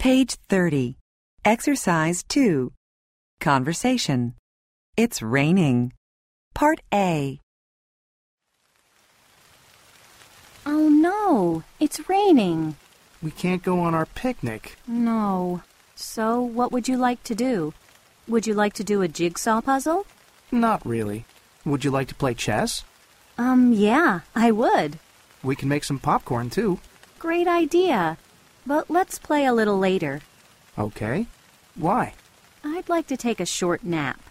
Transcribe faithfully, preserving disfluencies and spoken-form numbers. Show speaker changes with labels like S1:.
S1: Page thirty. Exercise two. Conversation. It's raining. Part A.
S2: Oh no, it's raining.
S3: We can't go on our picnic.
S2: No. So, what would you like to do? Would you like to do a jigsaw puzzle?
S3: Not really. Would you like to play chess?
S2: Um, yeah, I would.
S3: We can make some popcorn, too.
S2: Great idea. But let's play a little later.
S3: Okay. Why?
S2: I'd like to take a short nap.